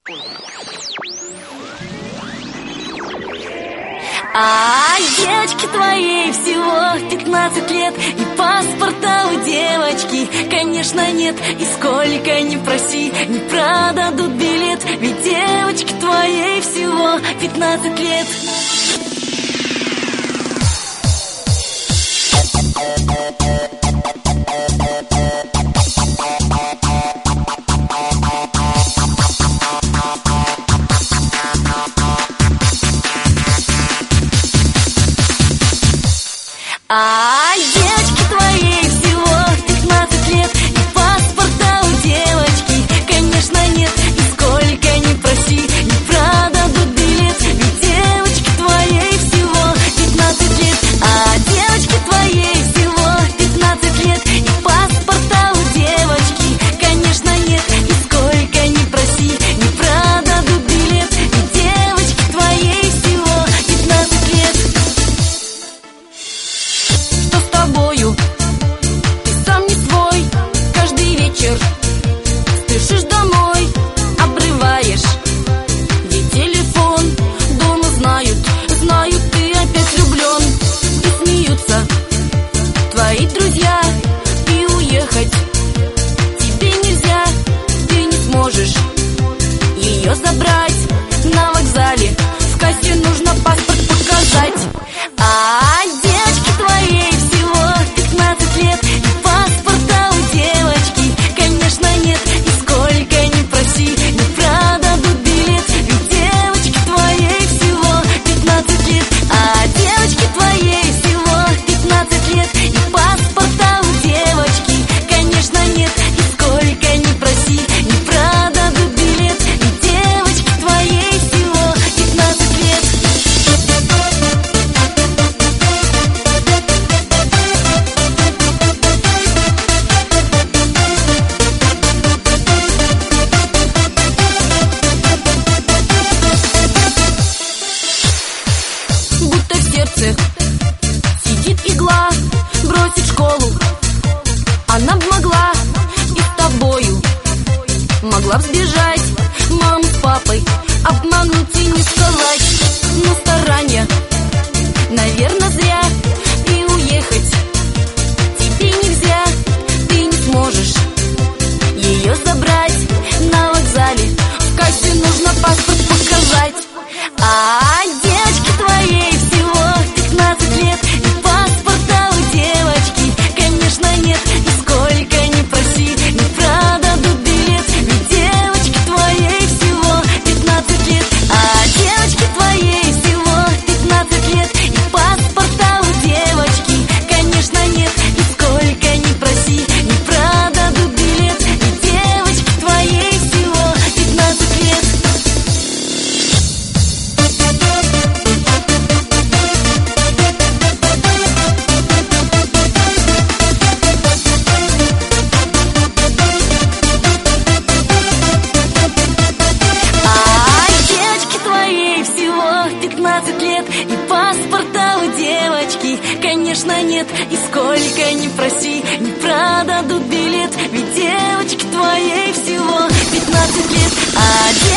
А девочке твоей всего 15 лет, и паспорта у девочки, конечно, нет. И сколько ни проси, не продадут билет, ведь девочке твоей всего 15 лет. А девочке твоей всего 15 лет, и паспорта у девочки, конечно, нет. И сколько ни проси, не продадут билет, ведь девочке твоей всего 15 лет. А девочке твоей всего 15 лет, и паспорта у девочки, конечно, нет. И сколько ни проси, не продадут билет, ведь девочке твоей всего 15 лет. Ты сам не свой, каждый вечер спешишь домой, обрываешь ей телефон. Дома знают, ты опять влюблен. И смеются твои друзья, и уехать тебе нельзя. Ты не сможешь ее забрать на вокзале, в кассе нужно паспорт показать. А девочке твоей всего 15 лет, и паспорта у девочки, конечно, нет. И сколько ни проси, не продадут билет, ведь девочке твоей всего 15 лет. А девочке твоей всего 15 лет, и паспорта у девочки, конечно, нет. И сколько ни проси, не продадут билет, ведь девочке твоей всего 15 лет. Будто в сердце сидит игла, бросить школу она б могла, и с тобою могла б сбежать, маму с папой обмануть и не сказать. Но старания, наверное, зря, и уехать тебе нельзя. Ты не сможешь ее забрать на вокзале, в кассе нужно паспорт показать. А девочке твоей всего 15 лет, и паспорта у девочки, конечно, нет. И сколько ни проси, не продадут билет, ведь девочке твоей всего 15 лет. А девочке твоей всего 15 лет, и паспорта у девочки, конечно, нет. И сколько ни проси, не продадут билет, ведь девочке твоей всего 15 лет. А девочке твоей всего 15 лет, и паспорта у девочки, конечно, нет. И сколько ни проси, не продадут билет, ведь девочке твоей всего 15 лет. А